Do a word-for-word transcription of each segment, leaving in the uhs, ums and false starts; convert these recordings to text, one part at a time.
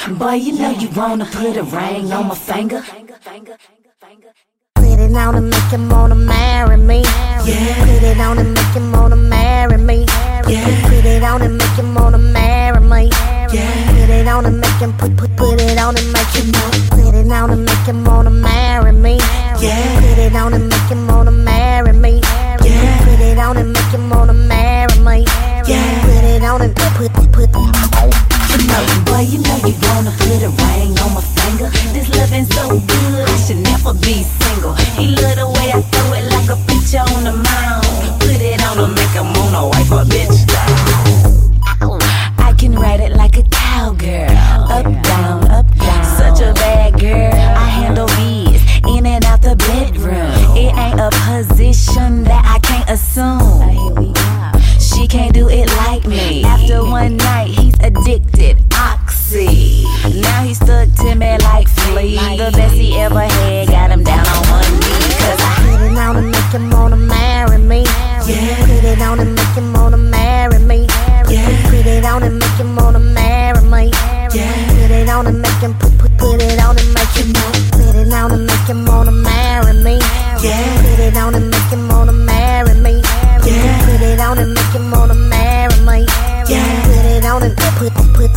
Boy, you know you wanna put a ring on my finger. Put it on and make him wanna marry me. Yeah. Put it on and make him wanna marry me. Yeah. Put it on and make him wanna marry me. Yeah. Put it on and make him put put put it on and make him put it on and make him wanna marry me. Yeah. Put it on and make him wanna marry me. Yeah. Put it on and make him wanna marry me. Yeah. Put it on and put put put. You know, boy, you know you wanna put a ring on my finger. This loving so good, I should never be single. He love the way I throw it like a picture on the mound. Put it on to make him wanna wipe a bitch down. I can ride it like a cowgirl. Up, down, up, down. Such a bad girl. I handle bees in and out the bedroom. It ain't a position that I can't assume. She can't do it like me. After one night, he's addicted. Oxy. Now he's stuck to me like Flea. The best he ever had got him down on one knee. Cause I Put it on and make him wanna marry me. Yeah. Put it on and make him wanna marry me. Yeah. Put it on and make him wanna marry me. Yeah. Put it on and make him put put put it on and make him put it on and make him wanna marry me. Yeah. Put it on and make him wanna marry me. Yeah. Put it on and make him wanna marry me. Yeah. Put it on and put put put.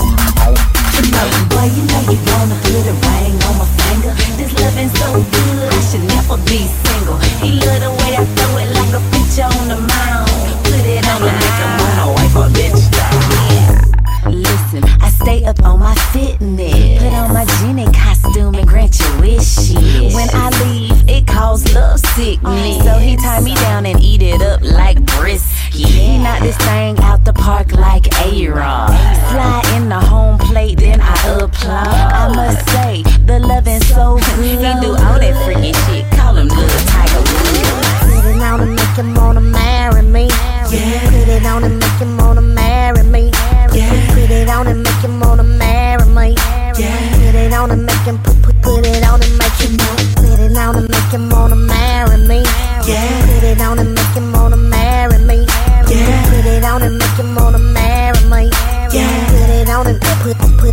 You know, boy, you know you wanna put a ring on my finger. This loving so good, I should never be single. He love the way I throw it like a picture on the mound. Put it on to make him wanna wipe a bitch down. Yeah. Listen, I stay up on my fitness. Put on my Jenny costume and grant your wishes. When I leave, it causes love sickness. So he tie me down and eat it up like brisket. He knocked this thing out the park like A-Rod. Slide in the home plate, then I applaud. I must say, the loving so good. He do all that freaky shit. Call him Little Tiger Woods. Put it on and make him wanna marry me. Yeah. Put it on and make him wanna marry me. Yeah. Put it on and make him wanna marry me. Yeah. Put it on and make him put put put it on and make him put it on and make him wanna marry me. Yeah. Put it on and make him wanna marry me. Yeah. Put it on and make him wanna marry me. Yeah. Put it on and put put put.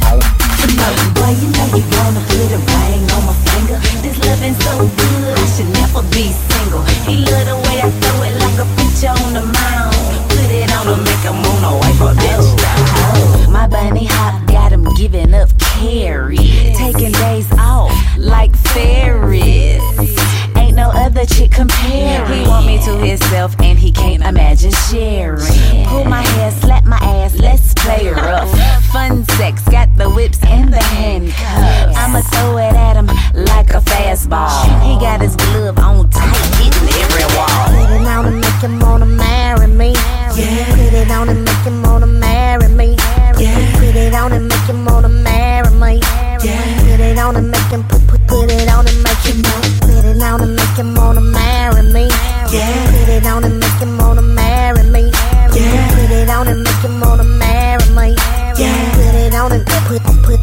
You know, boy, you know you wanna put a ring on my finger. This loving so good, I should never be single. He love the way I throw it like a picture on the mound. Put it on to make him wanna wipe a bitch down. Oh, my bunny hop got him giving up carry. Taking days off like fairies. Ain't no other chick comparing. He want me to himself and he can't imagine sharing. Pull my hair, slap my ass, let's play rough. Fun sex, got the whips and the handcuffs. I'ma throw it at him like a fastball. He got his glove on tight, hitting every wall. Put it on and make him wanna marry me. Yeah. Put it on and make him wanna marry me. Yeah. Put it on and make him wanna marry me. Yeah. Put it on and make him put put put it on and make him put it on and make him wanna marry me. Yeah. Put it on and make him wanna marry me. Yeah. Put it on and make him wanna marry me. Yeah. Put it on and put put.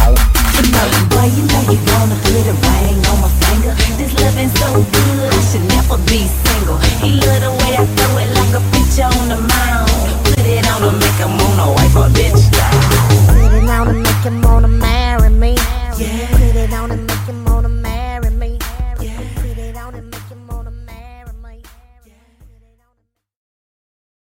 You know, boy, you know you wanna put a ring on my finger. This loving so good, I should never be single. He love the way I throw it like a picture on the mound. Put it on to make him wanna wipe a bitch down. Put it on and make him wanna